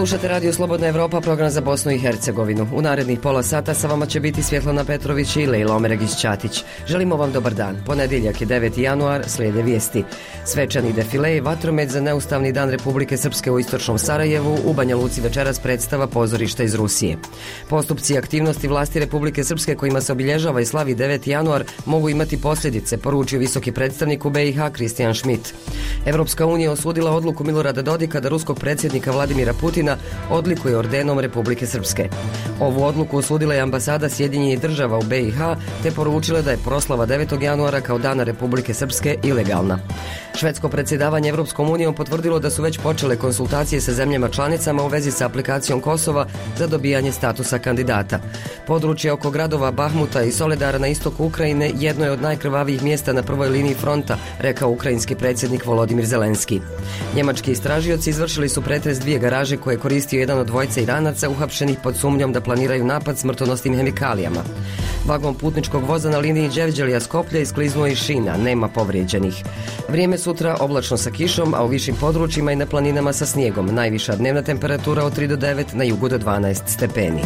Slušate Radio Slobodna Evropa, program za Bosnu i Hercegovinu. U narednih pola sata sa vama će biti Svjetlana Petrović i Lejla Omeregić-Ćatić. Želimo vam dobar dan. Ponedjeljak je 9. januar, slijede vijesti. Svečani defile i vatromet za neustavni dan Republike Srpske u istočnom Sarajevu, u Banja Luci večeras predstava pozorišta iz Rusije. Postupci i aktivnosti vlasti Republike Srpske kojima se obilježava i slavi 9. januar mogu imati posljedice, poručio visoki predstavnik u BiH Kristijan Šmit. Evropska unija osudila odluku Milorada Dodika da ruskog predsjednika Vladimira Putina odlikuje ordenom Republike Srpske. Ovu odluku osudila je ambasada Sjedinjenih Država u BiH te poručila da je proslava 9. januara kao dana Republike Srpske ilegalna. Švedsko predsjedavanje Evropskom unijom potvrdilo da su već počele konsultacije sa zemljama članicama u vezi sa aplikacijom Kosova za dobijanje statusa kandidata. Područje oko gradova Bahmuta i Soledara na istoku Ukrajine jedno je od najkrvavijih mjesta na prvoj liniji fronta, rekao ukrajinski predsjednik Volodimir Zelenski. Njemački istražioci izvršili su pretres dvije garaže koje je koristio jedan od dvojice Iranaca uhapšenih pod sumnjom da planiraju napad smrtonosnim hemikalijama. Vagon putničkog voza na liniji Đevđelija-Skoplje iskliznuo iz šina, nema povrijeđenih. Vrijeme sutra oblačno sa kišom, a u višim područjima i na planinama sa snijegom. Najviša dnevna temperatura od 3 do 9, na jugu do 12 stepeni.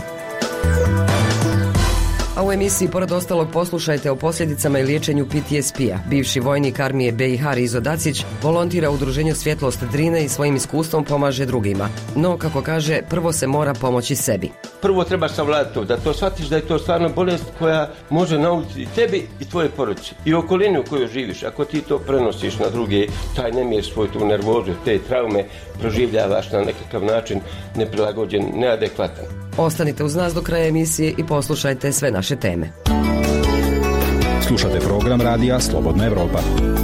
A u emisiji pored ostalog poslušajte o posljedicama i liječenju PTSP-a. Bivši vojnik armije BiH Rizo Dacić volontira u udruženju Svjetlost Drine i svojim iskustvom pomaže drugima. No, kako kaže, prvo se mora pomoći sebi. Prvo trebaš savladati to, da to shvatiš da je to stvarno bolest koja može naučiti tebi i tvoje porodice i okolinu u kojoj živiš. Ako ti to prenosiš na druge, taj nemir svoj tu nervozu, te traume proživljavaš na nekakav način neprilagođen, neadekvatan. Ostanite uz nas do kraja emisije i poslušajte sve naše teme. Slušate program radija Slobodna Evropa.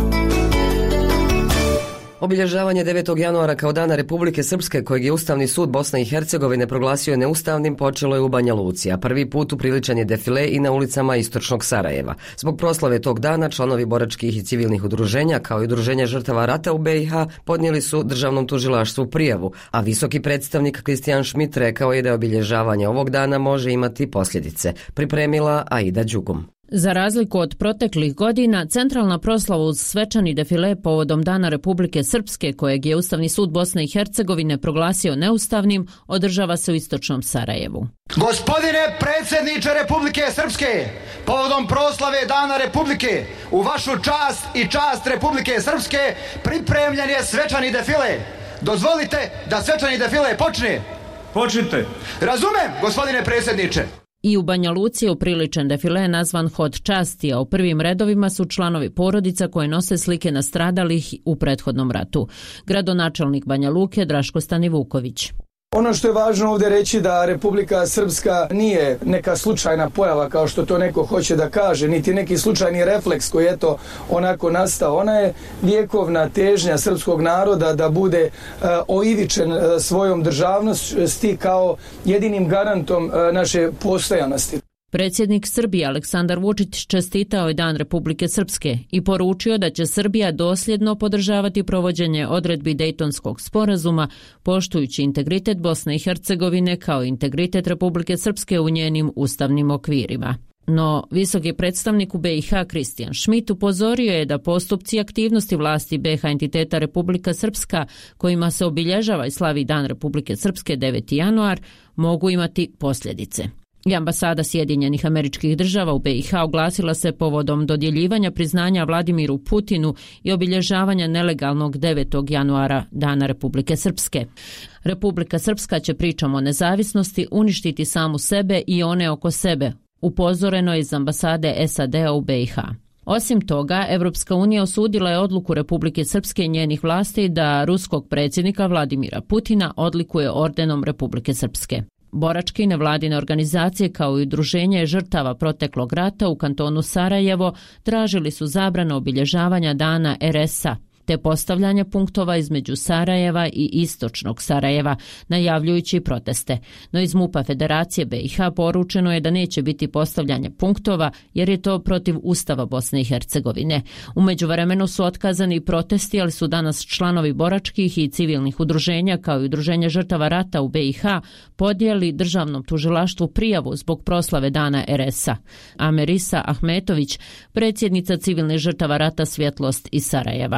Obilježavanje 9. januara kao dana Republike Srpske, kojeg je Ustavni sud Bosne i Hercegovine proglasio neustavnim, počelo je u Banja Luci, a prvi put upriličen je defile i na ulicama istočnog Sarajeva. Zbog proslave tog dana članovi boračkih i civilnih udruženja, kao i udruženja žrtava rata u BiH, podnijeli su državnom tužilaštvu prijavu, a visoki predstavnik Kristijan Šmit rekao je da obilježavanje ovog dana može imati posljedice. Pripremila Aida Đugum. Za razliku od proteklih godina, centralna proslava uz svečani defile povodom Dana Republike Srpske, kojeg je Ustavni sud Bosne i Hercegovine proglasio neustavnim, održava se u istočnom Sarajevu. Gospodine predsjedniče Republike Srpske, povodom proslave Dana Republike, u vašu čast i čast Republike Srpske pripremljen je svečani defile. Dozvolite da svečani defile počne. Počnite. Razumem, gospodine predsjedniče. I u Banja Luci je upriličen defile nazvan Hod časti, a u prvim redovima su članovi porodica koje nose slike nastradalih u prethodnom ratu. Gradonačelnik Banja Luke Draško Stanivuković. Ono što je važno ovdje reći da Republika Srpska nije neka slučajna pojava kao što to neko hoće da kaže, niti neki slučajni refleks koji je to onako nastao. Ona je vjekovna težnja srpskog naroda da bude oivičen svojom državnosti kao jedinim garantom naše postojanosti. Predsjednik Srbije Aleksandar Vučić čestitao je Dan Republike Srpske i poručio da će Srbija dosljedno podržavati provođenje odredbi Dejtonskog sporazuma, poštujući integritet Bosne i Hercegovine kao integritet Republike Srpske u njenim ustavnim okvirima. No, visoki predstavnik u BiH Kristijan Šmit upozorio je da postupci i aktivnosti vlasti BiH entiteta Republika Srpska, kojima se obilježava i slavi Dan Republike Srpske 9. januar, mogu imati posljedice. I ambasada Sjedinjenih Američkih Država u BiH oglasila se povodom dodjeljivanja priznanja Vladimiru Putinu i obilježavanja nelegalnog 9. januara Dana Republike Srpske. Republika Srpska će pričom o nezavisnosti uništiti samu sebe i one oko sebe, upozoreno je iz ambasade SAD-a u BiH. Osim toga, Evropska unija osudila je odluku Republike Srpske i njenih vlasti da ruskog predsjednika Vladimira Putina odlikuje ordenom Republike Srpske. Boračke i nevladine organizacije kao i udruženje žrtava proteklog rata u kantonu Sarajevo tražili su zabranu obilježavanja dana RS-a te postavljanje punktova između Sarajeva i istočnog Sarajeva, najavljujući proteste. No iz MUP-a Federacije BiH poručeno je da neće biti postavljanje punktova jer je to protiv Ustava Bosne i Hercegovine. U međuvremenu su otkazani protesti, ali su danas članovi boračkih i civilnih udruženja kao i udruženje žrtava rata u BiH podijeli državnom tužilaštvu prijavu zbog proslave dana RS-a. Amerisa Ahmetović, predsjednica civilnih žrtava rata Svjetlost iz Sarajeva.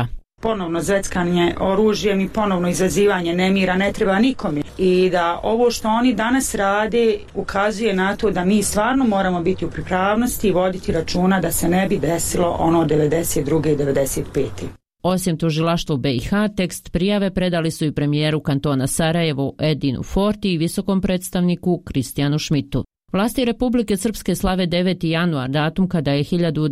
ponovno zveckanje oružjem i ponovno izazivanje nemira ne treba nikome. I da ovo što oni danas rade ukazuje na to da mi stvarno moramo biti u pripravnosti i voditi računa da se ne bi desilo ono 92. i 95. Osim tužilaštva u BiH, tekst prijave predali su i premijeru kantona Sarajevo Edinu Forti i visokom predstavniku Kristijanu Šmitu. Vlasti Republike Srpske slave 9. januar, datum kada je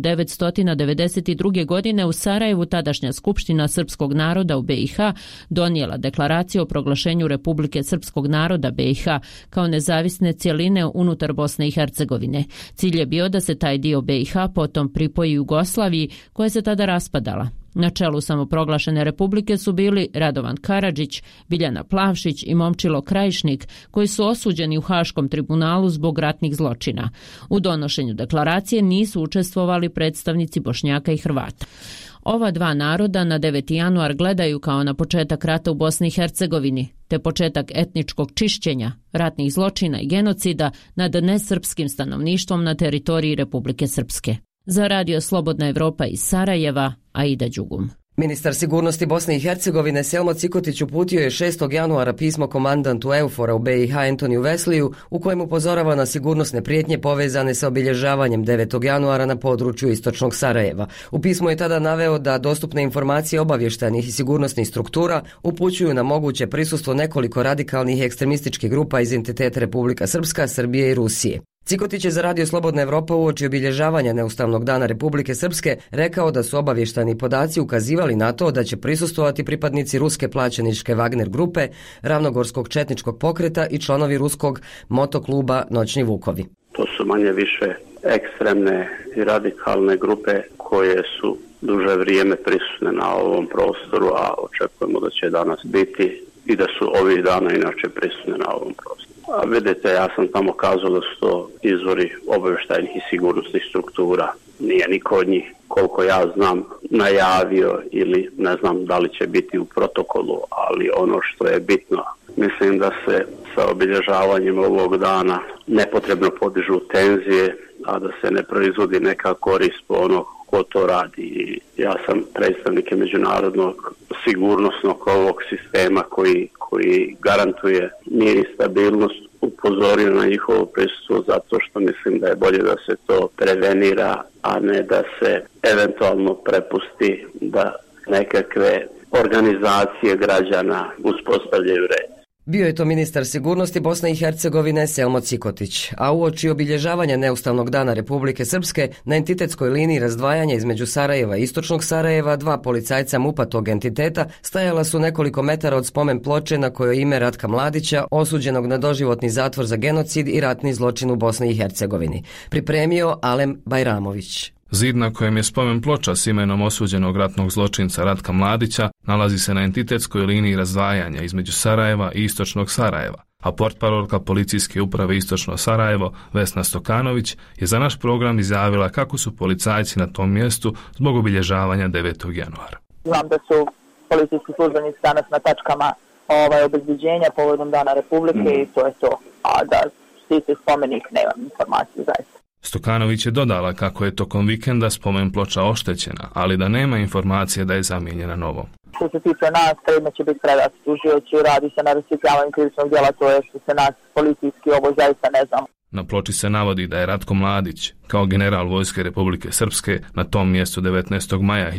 1992. godine u Sarajevu tadašnja Skupština srpskog naroda u BiH donijela deklaraciju o proglašenju Republike Srpskog naroda BiH kao nezavisne cjeline unutar Bosne i Hercegovine. Cilj je bio da se taj dio BiH potom pripoji Jugoslaviji koja se tada raspadala. Na čelu samoproglašene republike su bili Radovan Karadžić, Biljana Plavšić i Momčilo Krajišnik, koji su osuđeni u Haškom tribunalu zbog ratnih zločina. U donošenju deklaracije nisu učestvovali predstavnici Bošnjaka i Hrvata. Ova dva naroda na 9. januar gledaju kao na početak rata u Bosni i Hercegovini, te početak etničkog čišćenja, ratnih zločina i genocida nad nesrpskim stanovništvom na teritoriji Republike Srpske. Za Radio Slobodna Evropa iz Sarajeva, Aida Đugum. Ministar sigurnosti Bosne i Hercegovine Selmo Cikotić uputio je 6. januara pismo komandantu EUFOR-a u BiH Antoniju Vesliju u kojem upozorava na sigurnosne prijetnje povezane sa obilježavanjem 9. januara na području istočnog Sarajeva. U pismu je tada naveo da dostupne informacije obavještajnih i sigurnosnih struktura upućuju na moguće prisustvo nekoliko radikalnih ekstremističkih grupa iz entiteta Republika Srpska, Srbije i Rusije. Cikotić je za Radio Slobodna Evropa uoči obilježavanja Neustavnog dana Republike Srpske rekao da su obavještajni podaci ukazivali na to da će prisustvovati pripadnici ruske plaćeničke Wagner grupe, Ravnogorskog četničkog pokreta i članovi ruskog motokluba Noćni Vukovi. To su manje više ekstremne i radikalne grupe koje su duže vrijeme prisutne na ovom prostoru, a očekujemo da će danas biti i da su ovih dana inače prisutne na ovom prostoru. A vidite, ja sam tamo kazao da su to izvori obavještajnih i sigurnosnih struktura. Nije niko od njih, koliko ja znam, najavio ili ne znam da li će biti u protokolu, ali ono što je bitno, mislim da se sa obilježavanjem ovog dana nepotrebno podižu tenzije, a da se ne proizvodi neka korist po onog ko to radi. I ja sam predstavnike međunarodnog sigurnosnog ovog sistema koji garantuje mir i stabilnost upozorio na njihovo prisustvo zato što mislim da je bolje da se to prevenira, a ne da se eventualno prepusti da nekakve organizacije građana uspostavljaju red. Bio je to ministar sigurnosti Bosne i Hercegovine Selmo Cikotić, a uoči obilježavanja Neustavnog dana Republike Srpske na entitetskoj liniji razdvajanja između Sarajeva i istočnog Sarajeva dva policajca MUP-a tog entiteta stajala su nekoliko metara od spomen ploče na kojoj ime Ratka Mladića, osuđenog na doživotni zatvor za genocid i ratni zločin u Bosni i Hercegovini. Pripremio Alem Bajramović. Zid na kojem je spomen ploča s imenom osuđenog ratnog zločinca Ratka Mladića nalazi se na entitetskoj liniji razdvajanja između Sarajeva i istočnog Sarajeva, a portparolka policijske uprave Istočno Sarajevo Vesna Stokanović je za naš program izjavila kako su policajci na tom mjestu zbog obilježavanja 9. januara. Znam da su policijski službenici danas na tačkama obezbeđenja povodom Dana Republike i to je to, a da štiti spomenik nemam informaciju zaista. Stokanović je dodala kako je tokom vikenda spomen ploča oštećena, ali da nema informacije da je zamijenjena novom. Što se tiče nas, predmet će biti predat tužioci, radi se na rasvjetljavanju krivičnog djela, to je što se nas policijski ovo zaista ne znamo. Na ploči se navodi da je Ratko Mladić, kao general Vojske Republike Srpske, na tom mjestu 19. maja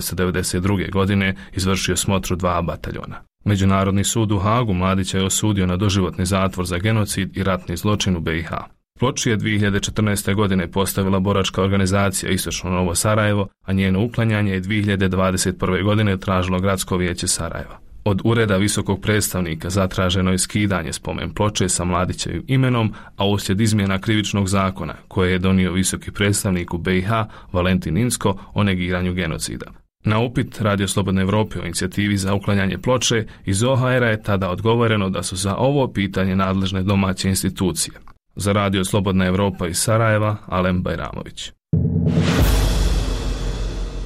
1992. godine izvršio smotru 2 bataljona. Međunarodni sud u Hagu Mladića je osudio na doživotni zatvor za genocid i ratni zločin u BiH. Ploču je 2014. godine postavila boračka organizacija Istočno Novo Sarajevo, a njeno uklanjanje je 2021. godine tražilo Gradsko vijeće Sarajeva. Od ureda visokog predstavnika zatraženo je skidanje spomen ploče sa Mladićevim imenom, a uslijed izmjena krivičnog zakona koje je donio visoki predstavnik u BiH Valentin Inzko o negiranju genocida. Na upit Radio Slobodne Evrope o inicijativi za uklanjanje ploče iz OHR-a je tada odgovoreno da su za ovo pitanje nadležne domaće institucije. Za Radio Slobodna Evropa iz Sarajeva, Alem Bajramović.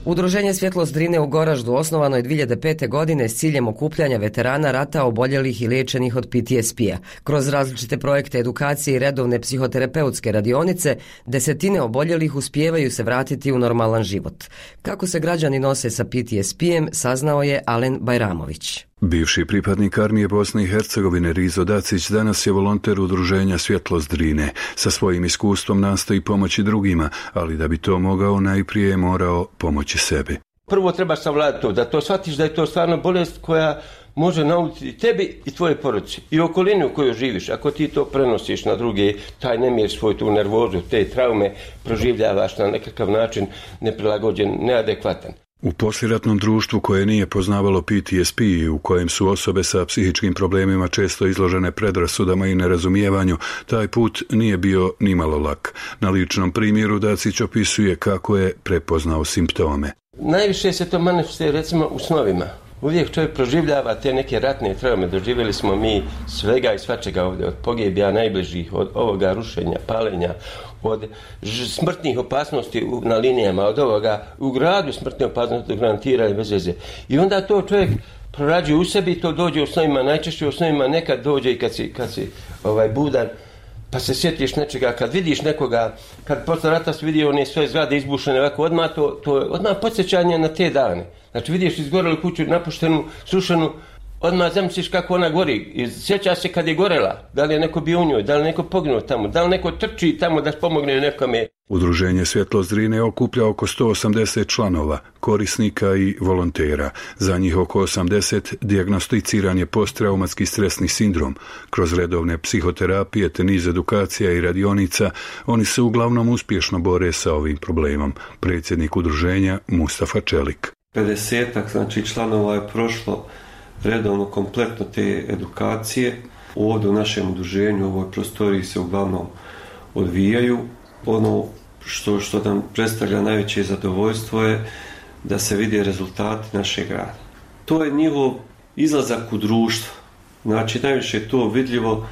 Udruženje Svjetlost Drine u Goraždu osnovano je 2005. godine s ciljem okupljanja veterana rata, oboljelih i liječenih od PTSP-a. Kroz različite projekte edukacije i redovne psihoterapeutske radionice, desetine oboljelih uspijevaju se vratiti u normalan život. Kako se građani nose sa PTSP-em, saznao je Alen Bajramović. Bivši pripadnik armije Bosne i Hercegovine Rizo Dacić danas je volonter udruženja Svjetlost Drine. Sa svojim iskustvom nastoji pomoći drugima, ali da bi to mogao najprije je morao pomoći sebi. Prvo treba savladati to, da to shvatiš da je to stvarno bolest koja može naučiti tebi i tvoje porodice i okolinu u kojoj živiš. Ako ti to prenosiš na druge, taj nemir, svoj tu nervozu, te traume proživljavaš na nekakav način neprilagođen, neadekvatan. U poslijeratnom društvu koje nije poznavalo PTSP i u kojem su osobe sa psihičkim problemima često izložene predrasudama i nerazumijevanju, taj put nije bio nimalo lak. Na ličnom primjeru Dacić opisuje kako je prepoznao simptome. Najviše se to manifestuje recimo u snovima. Uvijek čovjek proživljava te neke ratne traume. Doživjeli smo mi svega i svačega ovdje, od pogibija najbližih, od ovoga rušenja, palenja, od smrtnih opasnosti na linijama, od ovoga u gradu smrtne opasnosti garantiraju bez veze. I onda to čovjek prorađuje u sebi, to dođe u snovima, najčešće u snovima, nekad dođe i kad si budan, pa se sjetiš nečega, kad vidiš nekoga, kad posle rata si vidio one sve zgrade izbušene ovako, to je odmah podsjećanje na te dane. Znači vidiš izgorelu kuću, napuštenu, sušenu, odmah zamisliš kako ona gori. I sjeća se kad je gorela, da li je neko bio u njoj, da li je neko poginuo tamo, da li neko trči tamo da pomogne nekome. Udruženje Svjetlost Drine okuplja oko 180 članova, korisnika i volontera. Za njih oko 80 dijagnosticiran je posttraumatski stresni sindrom. Kroz redovne psihoterapije te niz edukacija i radionica oni se uglavnom uspješno bore sa ovim problemom. Predsjednik udruženja Mustafa Čelik. 50-ak znači članova je prošlo redovno kompletno te edukacije. Ovdje u našem udruženju, u ovoj prostoriji se uglavnom odvijaju. Ono što nam predstavlja najveće zadovoljstvo je da se vide rezultati našeg rada. To je njihov izlazak u društvo. Znači najviše je to vidljivo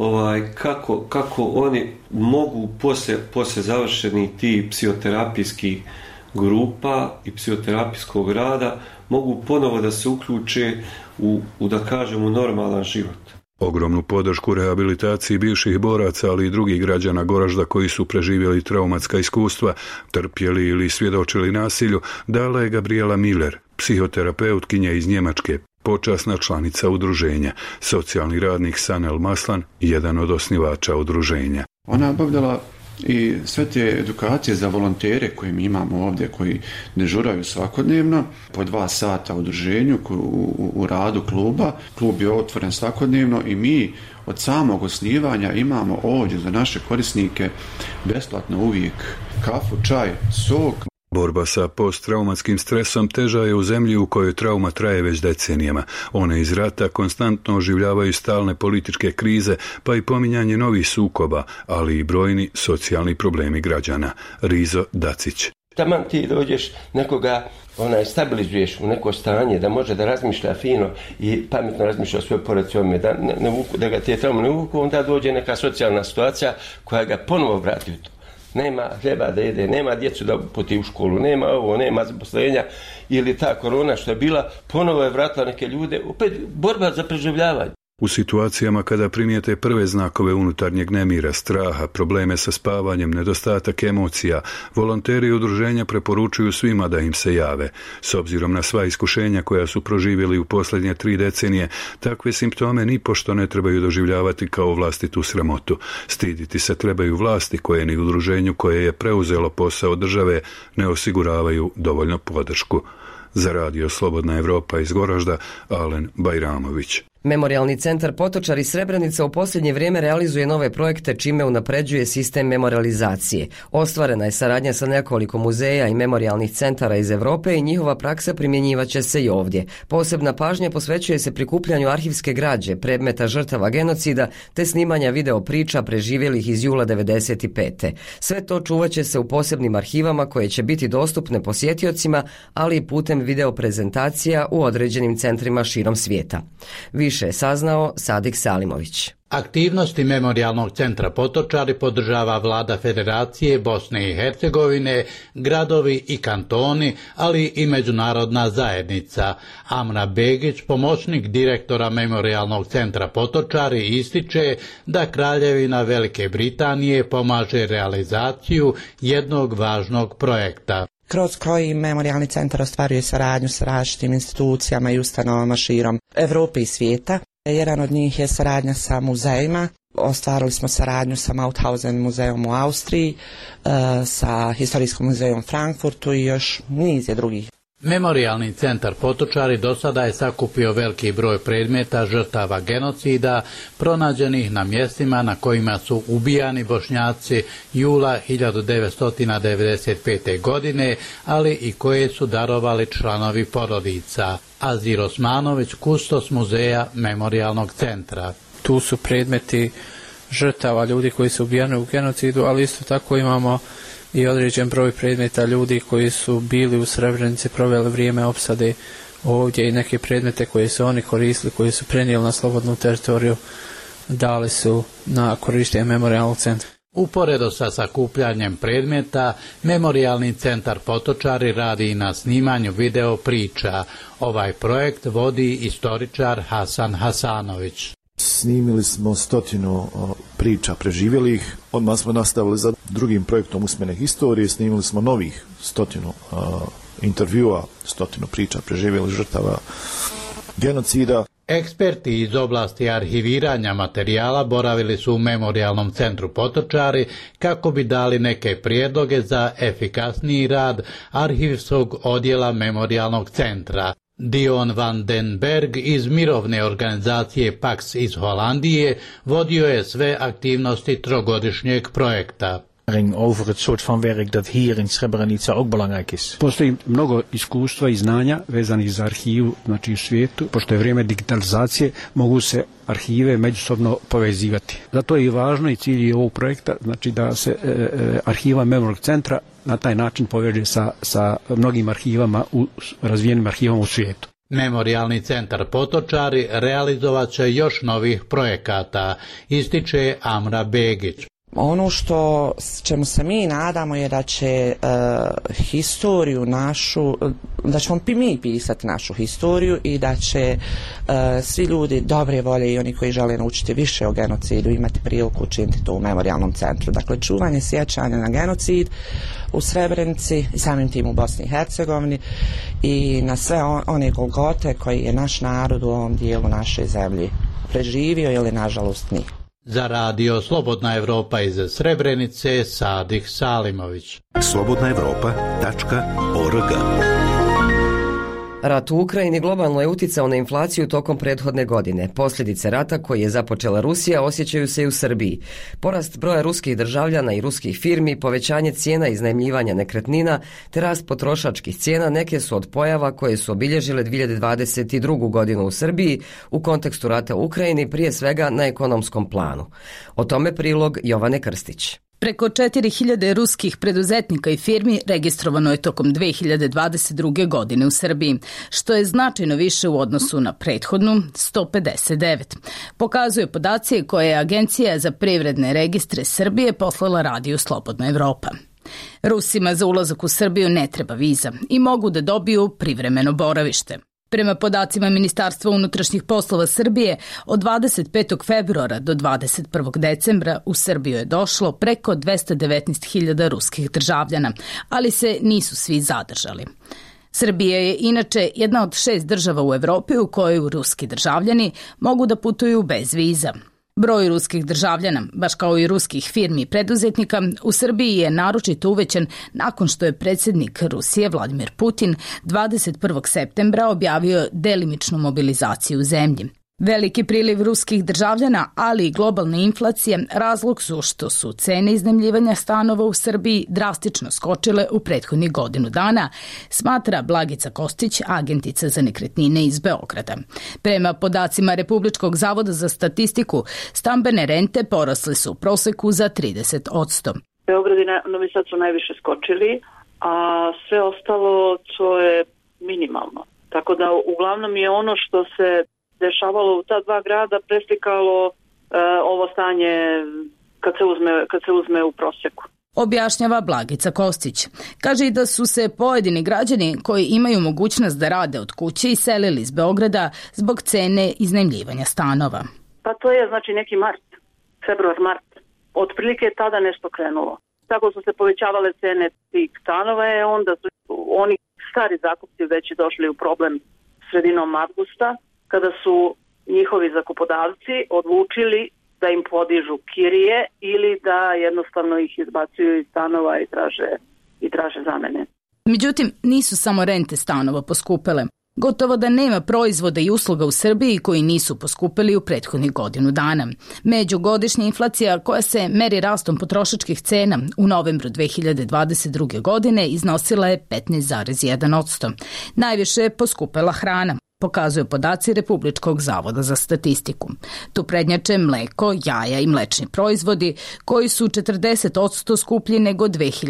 kako oni mogu poslije završenih ti psihoterapijskih grupa i psihoterapijskog rada mogu ponovo da se uključe u da kažemo normalan život. Ogromnu podršku rehabilitaciji bivših boraca, ali i drugih građana Goražda koji su preživjeli traumatska iskustva, trpjeli ili svjedočili nasilju, dala je Gabriela Miller, psihoterapeutkinja iz Njemačke, počasna članica udruženja. Socijalni radnik Sanel Maslan, jedan od osnivača udruženja. Ona je obavljala i sve te edukacije za volontere koje mi imamo ovdje, koji dežuraju svakodnevno, po 2 sata u udruženju, u radu kluba. Klub je otvoren svakodnevno i mi od samog osnivanja imamo ovdje za naše korisnike besplatno uvijek kafu, čaj, sok. Borba sa posttraumatskim stresom teža je u zemlji u kojoj trauma traje već decenijama. One iz rata konstantno oživljavaju stalne političke krize, pa i pominjanje novih sukoba, ali i brojni socijalni problemi građana. Rizo Dacić. Taman ti dođeš nekoga, stabilizuješ u neko stanje da može da razmišlja fino i pametno razmišlja o svojoj porodici, da ga te traume ne uvuku, onda dođe neka socijalna situacija koja ga ponovo vrati u to. Nema hljeba da jede, nema djecu da uputi u školu, nema ovo, nema zaposlenja ili ta korona što je bila, ponovo je vratila neke ljude, opet borba za preživljavanje. U situacijama kada primijete prve znakove unutarnjeg nemira, straha, probleme sa spavanjem, nedostatak emocija, volonteri udruženja preporučuju svima da im se jave. S obzirom na sva iskušenja koja su proživjeli u posljednje 3 decenije, takve simptome nipošto ne trebaju doživljavati kao vlastitu sramotu. Stiditi se trebaju vlasti koje ni udruženju koje je preuzelo posao države ne osiguravaju dovoljno podršku. Za Radio Slobodna Evropa iz Goražda, Alen Bajramović. Memorijalni centar Potočari Srebrenica u posljednje vrijeme realizuje nove projekte čime unapređuje sistem memorializacije. Ostvarena je saradnja sa nekoliko muzeja i memorijalnih centara iz Europe i njihova praksa primjenjivaće se i ovdje. Posebna pažnja posvećuje se prikupljanju arhivske građe, predmeta žrtava genocida te snimanja video priča preživjelih iz jula 1995. Sve to čuvaće se u posebnim arhivama koje će biti dostupne posjetiocima, ali i putem video prezentacija u određenim centrima širom svijeta. Više je saznao Sadik Salimović. Aktivnosti Memorijalnog centra Potočari podržava Vlada Federacije Bosne i Hercegovine, gradovi i kantoni, ali i međunarodna zajednica. Amra Begić, pomoćnik direktora Memorijalnog centra Potočari, ističe da Kraljevina Velike Britanije pomaže realizaciju jednog važnog projekta, kroz koji Memorijalni centar ostvaruje saradnju sa različitim institucijama i ustanovama širom Evrope i svijeta. Jedan od njih je saradnja sa muzejima. Ostvarili smo saradnju sa Mauthausen muzejom u Austriji, sa Historijskom muzejom u Frankfurtu i još niz je drugih. Memorijalni centar Potočari do sada je sakupio veliki broj predmeta žrtava genocida pronađenih na mjestima na kojima su ubijani Bošnjaci jula 1995. godine, ali i koje su darovali članovi porodica. Azir Osmanović, kustos muzeja Memorijalnog centra. Tu su predmeti žrtava ljudi koji su ubijani u genocidu, ali isto tako imamo i određen broj predmeta ljudi koji su bili u Srebrenici, proveli vrijeme opsade ovdje i neke predmete koje su oni koristili, koji su prenijeli na slobodnu teritoriju, dali su na korištenje Memorijalnog centra. Uporedo sa sakupljanjem predmeta, Memorijalni centar Potočari radi i na snimanju video priča. Ovaj projekt vodi istoričar Hasan Hasanović. Snimili smo 100 priča preživjelih, odmah smo nastavili za drugim projektom usmene historije, snimili smo novih 100 intervjua, 100 priča preživjelih žrtava genocida. Eksperti iz oblasti arhiviranja materijala boravili su u Memorijalnom centru Potočari kako bi dali neke prijedloge za efikasniji rad arhivskog odjela Memorijalnog centra. Dion van den Berg iz mirovne organizacije Pax iz Holandije vodio je sve aktivnosti trogodišnjeg projekta. Over het soort van werk dat hier in Srebrenica ook belangrijk is. Postoji mnogo iskustva i znanja vezanih za arhivu, znači u svijetu, pošto je vrijeme digitalizacije, mogu se arhive međusobno povezivati. Zato je i važno i cilj ovog projekta, znači da se arhiva Memorijalnog centra na taj način poveže sa mnogim arhivama, razvijenim arhivama u svijetu. Memorijalni centar Potočari realizovat će još novih projekata, ističe Amra Begić. Ono što čemu se mi nadamo je da će historiju našu, da ćemo mi pisati našu historiju i da će svi ljudi dobre volje i oni koji žele naučiti više o genocidu imati priliku učiniti to u Memorijalnom centru. Dakle, čuvanje sjećanja na genocid u Srebrenici i samim tim u Bosni i Hercegovini i na sve one golgote koji je naš narod u ovom dijelu naše zemlje preživio ili nažalost nije. Za radio Slobodna Evropa iz Srebrenice, Sadik Salimović. slobodnaevropa.org. Rat u Ukrajini globalno je uticao na inflaciju tokom prethodne godine. Posljedice rata koji je započela Rusija osjećaju se i u Srbiji. Porast broja ruskih državljana i ruskih firmi, povećanje cijena iznajmljivanja nekretnina te rast potrošačkih cijena neke su od pojava koje su obilježile 2022. godinu u Srbiji u kontekstu rata u Ukrajini, prije svega na ekonomskom planu. O tome prilog Jovane Krstić. Preko 4000 ruskih preduzetnika i firmi registrovano je tokom 2022. godine u Srbiji, što je značajno više u odnosu na prethodnu 159. Pokazuje podaci koje je Agencija za privredne registre Srbije poslala radiju Slobodna Evropa. Rusima za ulazak u Srbiju ne treba viza i mogu da dobiju privremeno boravište. Prema podacima Ministarstva unutrašnjih poslova Srbije, od 25. februara do 21. decembra u Srbiju je došlo preko 219.000 ruskih državljana, ali se nisu svi zadržali. Srbija je inače jedna od 6 država u Evropi u kojoj ruski državljani mogu da putuju bez viza. Broj ruskih državljana, baš kao i ruskih firmi i preduzetnika, u Srbiji je naročito uvećan nakon što je predsjednik Rusije Vladimir Putin 21. septembra objavio delimičnu mobilizaciju u zemlji. Veliki priliv ruskih državljana, ali i globalna inflacija razlog su što su cene iznajmljivanja stanova u Srbiji drastično skočile u prethodnih godinu dana, smatra Blagica Kostić, agentica za nekretnine iz Beograda. Prema podacima Republičkog zavoda za statistiku, stambene rente porasle su u proseku za 30%. Beograd i Novi Sad su najviše skočili, a sve ostalo to je minimalno. Tako da uglavnom je ono što se dešavalo u ta dva grada preslikalo ovo stanje kad se uzme u prosjeku. Objašnjava Blagica Kostić. Kaže i da su se pojedini građani koji imaju mogućnost da rade od kuće iselili iz Beograda zbog cene iznajmljivanja stanova. Pa to je znači neki februar, mart. Otprilike je tada nešto krenulo. Tako su se povećavale cene tih stanova, onda su oni stari zakupci već došli u problem sredinom avgusta, kada su njihovi zakupodavci odlučili da im podižu kirije ili da jednostavno ih izbacuju iz stanova i traže zamene. Međutim, nisu samo rente stanova poskupele. Gotovo da nema proizvoda i usluga u Srbiji koji nisu poskupili u prethodnih godinu dana. Međugodišnja inflacija koja se meri rastom potrošačkih cena u novembru 2022. godine iznosila je 15,1%. Najviše je poskupela hrana, pokazuju podaci Republičkog zavoda za statistiku. Tu prednjače mleko, jaja i mlečni proizvodi koji su 40% skuplji nego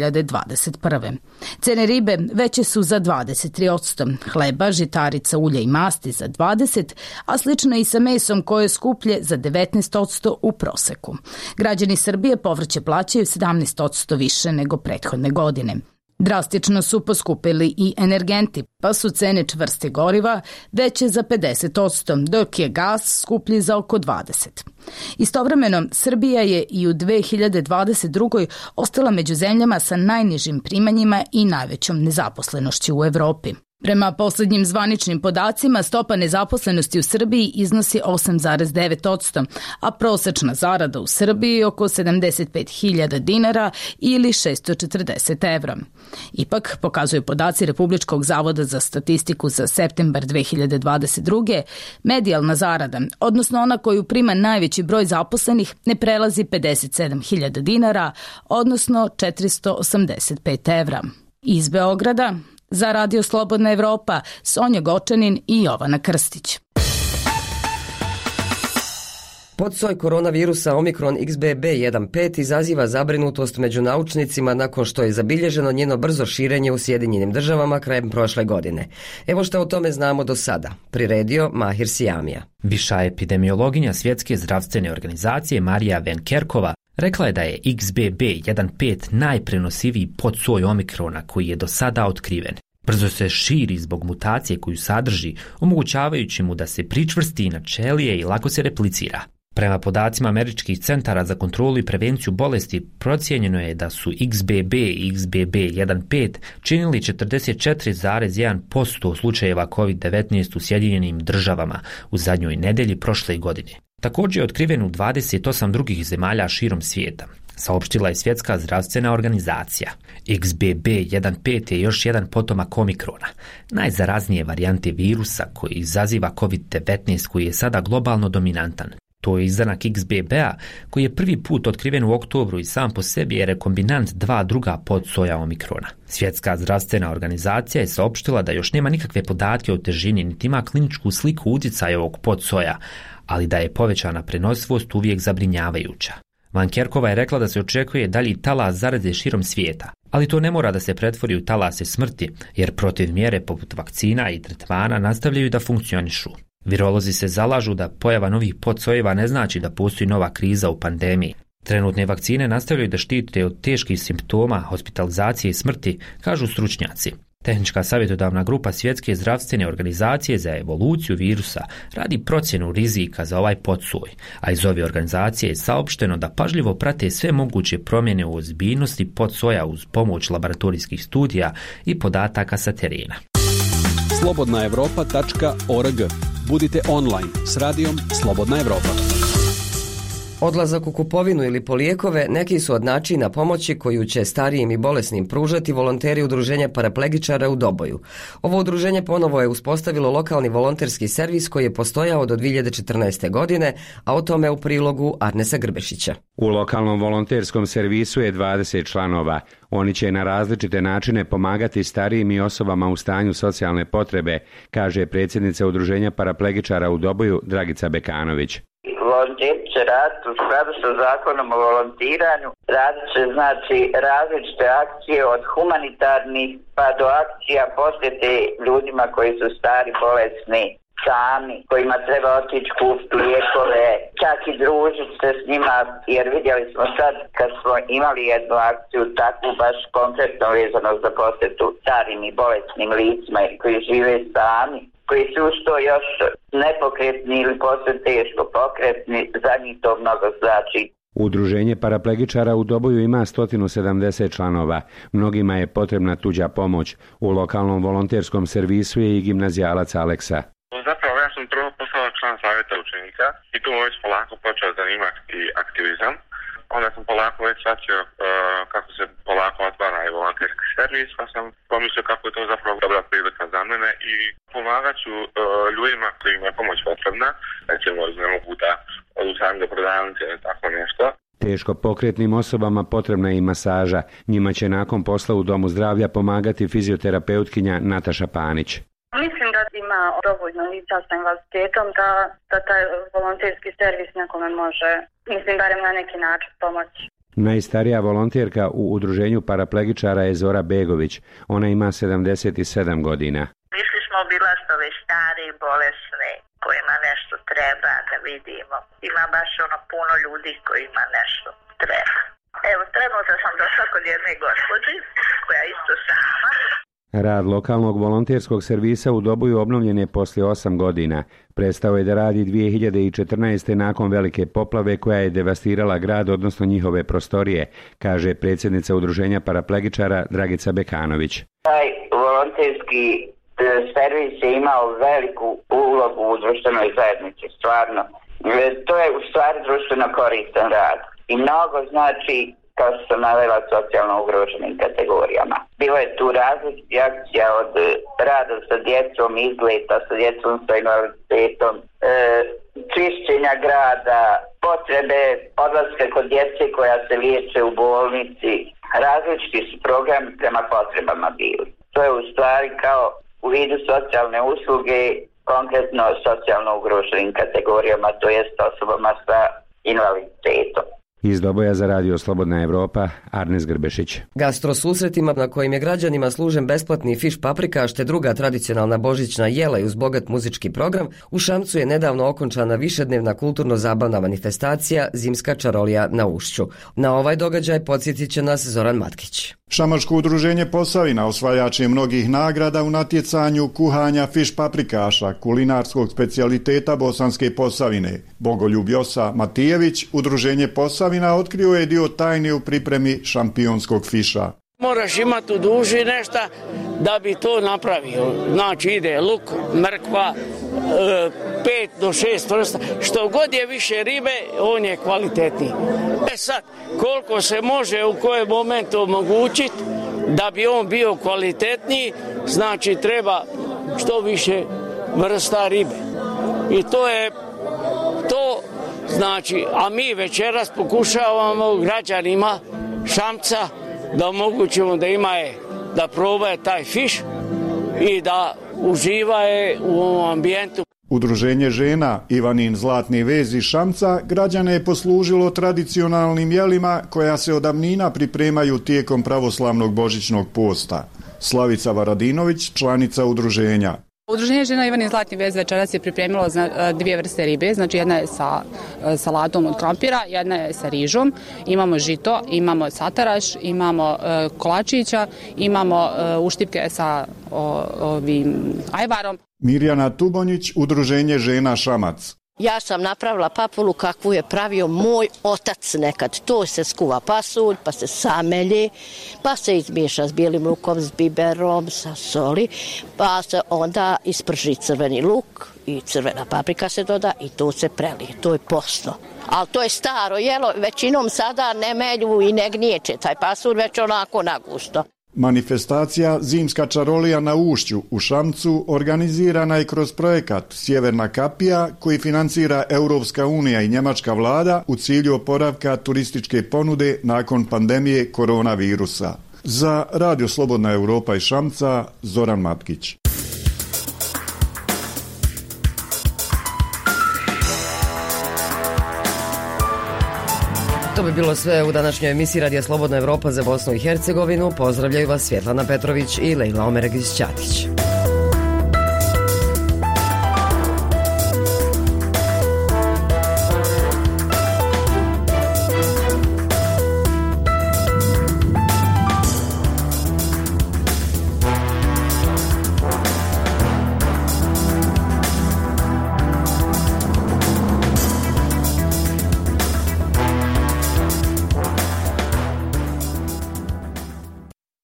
2021. Cene ribe veće su za 23%, hleba, žitarica, ulja i masti za 20%, a slično i sa mesom koje je skuplje za 19% u proseku. Građani Srbije povrće plaćaju 17% više nego prethodne godine. Drastično su poskupili i energenti, pa su cene čvrstih goriva veće za 50%, dok je gas skuplji za oko 20%. Istovremeno, Srbija je i u 2022. ostala među zemljama sa najnižim primanjima i najvećom nezaposlenošću u Evropi. Prema poslednjim zvaničnim podacima, stopa nezaposlenosti u Srbiji iznosi 8,9%, a prosečna zarada u Srbiji je oko 75.000 dinara ili 640 evra. Ipak, pokazuju podaci Republičkog zavoda za statistiku za septembar 2022. medijalna zarada, odnosno ona koju prima najveći broj zaposlenih, ne prelazi 57.000 dinara, odnosno 485 evra. Iz Beograda, za Radio Slobodna Evropa, Sonja Gočanin i Jovana Krstić. Podsoj koronavirusa Omikron XBB.1.5 izaziva zabrinutost među naučnicima nakon što je zabilježeno njeno brzo širenje u Sjedinjenim Državama krajem prošle godine. Evo što o tome znamo do sada. Priredio Mahir Sijamija. Viša epidemiologinja Svjetske zdravstvene organizacije Marija Van Kerkova rekla je da je XBB.1.5 najprenosiviji podsoj Omikrona koji je do sada otkriven. Brzo se širi zbog mutacije koju sadrži, omogućavajući mu da se pričvrsti na ćelije i lako se replicira. Prema podacima američkih centara za kontrolu i prevenciju bolesti, procijenjeno je da su XBB i XBB.1.5 činili 44,1% slučajeva COVID-19 u Sjedinjenim Državama u zadnjoj nedelji prošle godine. Također je otkriven u 28 drugih zemalja širom svijeta, saopštila je Svjetska zdravstvena organizacija. XBB.1.5 je još jedan potomak Omikrona, najzaraznije varijante virusa koji izaziva COVID-19 koji je sada globalno dominantan. To je izdanak XBB-a koji je prvi put otkriven u oktobru i sam po sebi je rekombinant dva druga podsoja Omikrona. Svjetska zdravstvena organizacija je saopštila da još nema nikakve podatke o težini niti ima kliničku sliku utjecaja ovog podsoja, ali da je povećana prenosivost uvijek zabrinjavajuća. Van Kerkova je rekla da se očekuje dalji talas zaraze širom svijeta, ali to ne mora da se pretvori u talase smrti, jer protiv mjere poput vakcina i tretmana nastavljaju da funkcionišu. Virolozi se zalažu da pojava novih podsojeva ne znači da postoji nova kriza u pandemiji. Trenutne vakcine nastavljaju da štite od teških simptoma, hospitalizacije i smrti, kažu stručnjaci. Tehnička savjetodavna grupa Svjetske zdravstvene organizacije za evoluciju virusa radi procjenu rizika za ovaj podsoj, a iz ove organizacije je saopšteno da pažljivo prate sve moguće promjene u ozbiljnosti podsoja uz pomoć laboratorijskih studija i podataka sa terena. slobodnaevropa.org. Budite online s radijom Slobodna Evropa. Odlazak u kupovinu ili po lijekove neki su od načina pomoći koju će starijim i bolesnim pružati volonteri udruženja paraplegičara u Doboju. Ovo udruženje ponovo je uspostavilo lokalni volonterski servis koji je postojao do 2014. godine, a o tome u prilogu Arnesa Grbešića. U lokalnom volonterskom servisu je 20 članova. Oni će na različite načine pomagati starijim i osobama u stanju socijalne potrebe, kaže predsjednica udruženja paraplegičara u Doboju Dragica Bekanović. Volonteri će raditi u skladu sa zakonom o volontiranju, radit će znači različite akcije od humanitarnih pa do akcija posjete ljudima koji su stari, bolesni sami, kojima treba otići kupiti lijekove, čak i družiti se s njima, jer vidjeli smo sad kad smo imali jednu akciju takvu baš konkretno vezano za posjetu starim i bolesnim licima koji žive sami, koji su uz to još nepokretni ili poslije teško pokretni, za njih to mnogo znači. Udruženje paraplegičara u Doboju ima 170 članova. Mnogima je potrebna tuđa pomoć. U lokalnom volonterskom servisu je i gimnazijalac Aleksa. Zapravo ja sam prvo postao član savjeta učenika i tu već polako počeo zanimati i aktivizam. Onda sam polako već shvatio kako se polako otvara i volonterski servis, pa sam pomislio kako je to zapravo dobra prilika za mene i pomagat ću ljudima kojima je pomoć potrebna, recimo ne mogu da odu sami do prodavnice ili tako nešto. Teško pokretnim osobama potrebna je i masaža. Njima će nakon posla u Domu zdravlja pomagati fizioterapeutkinja Nataša Panić. Mislim da ima dovoljno lica sa invaliditetom da taj volonterski servis nekome može, mislim, barem na neki način pomoći. Najstarija volonterka u udruženju paraplegičara je Zora Begović. Ona ima 77 godina. Išli smo obilaziti stari i bolesne kojima nešto treba da vidimo. Ima baš puno ljudi kojima nešto treba. Evo, trenutno sam došla kod jedne gospođe koja isto sama. Rad lokalnog volonterskog servisa u Doboju obnovljen je poslije 8 godina. Prestao je da radi 2014. nakon velike poplave koja je devastirala grad, odnosno njihove prostorije, kaže predsjednica udruženja paraplegičara Dragica Bekanović. Taj volonterski servis je imao veliku ulogu u društvenoj zajednici, stvarno. To je u stvari društveno koristan rad i mnogo znači, kao što sam navela, socijalno ugroženim kategorijama. Bilo je tu različitih akcija od rada sa djecom, izleta sa djecom sa invaliditetom, čišćenja grada, potrebe odlaska kod djece koja se liječe u bolnici. Različiti su programi prema potrebama bili. To je u stvari kao u vidu socijalne usluge, konkretno socijalno ugroženim kategorijama, to jest osobama sa invaliditetom. Iz Doboja za radio Slobodna Evropa, Arnes Grbešić. Gastro susretima na kojim je građanima služen besplatni fiš paprikaš te druga tradicionalna božićna jela i uz bogat muzički program, u Šamcu je nedavno okončana višednevna kulturno-zabavna manifestacija Zimska čarolija na Ušću. Na ovaj događaj podsjetit će nas Zoran Matkić. Šamačko udruženje Posavina osvajač je mnogih nagrada u natjecanju kuhanja fiš paprikaša, kulinarskog specijaliteta Bosanske Posavine. Bogoljub Josa Matijević, udruženje Posavina, otkrio je dio tajni u pripremi šampionskog fiša. Moraš imati u duši nešto da bi to napravio. Znači ide luk, mrkva, 5 do 6 vrsta. Što god je više ribe, on je kvalitetniji. Sad, koliko se može u kojem momentu omogućiti da bi on bio kvalitetniji, znači treba što više vrsta ribe. I to je to, znači, a mi večeras pokušavamo građanima Šamca da omogućimo da da probaje taj fiš i da uživaje u ovom ambijentu. Udruženje žena Ivanin Zlatni vez iz Šamca građane je poslužilo tradicionalnim jelima koja se od davnina pripremaju tijekom pravoslavnog božićnog posta. Slavica Varadinović, članica udruženja. Udruženje žena Ivanin Zlatni vez večeras je pripremilo 2 vrste ribe, znači jedna je sa salatom od krompira, jedna je sa rižom, imamo žito, imamo sataraš, imamo kolačića, imamo uštipke sa ovim ajvarom. Mirjana Tubonjić, udruženje žena Šamac. Ja sam napravila papulu kakvu je pravio moj otac nekad. To se skuva pasulj, pa se samelje, pa se izmiješa s bijelim lukom, s biberom, sa soli, pa se onda isprži crveni luk i crvena paprika se doda i to se prelije. To je posno. Ali to je staro jelo, većinom sada ne melju i ne gniječe taj pasulj, već onako nagusto. Manifestacija Zimska čarolija na Ušću u Šamcu organizirana je kroz projekat Sjeverna kapija koji financira Europska unija i njemačka vlada u cilju oporavka turističke ponude nakon pandemije koronavirusa. Za Radio Slobodna Europa iz Šamca, Zoran Matkić. To bi bilo sve u današnjoj emisiji Radija Slobodna Evropa za Bosnu i Hercegovinu. Pozdravljaju vas Svjetlana Petrović i Lejla Omeregić-Ćatić.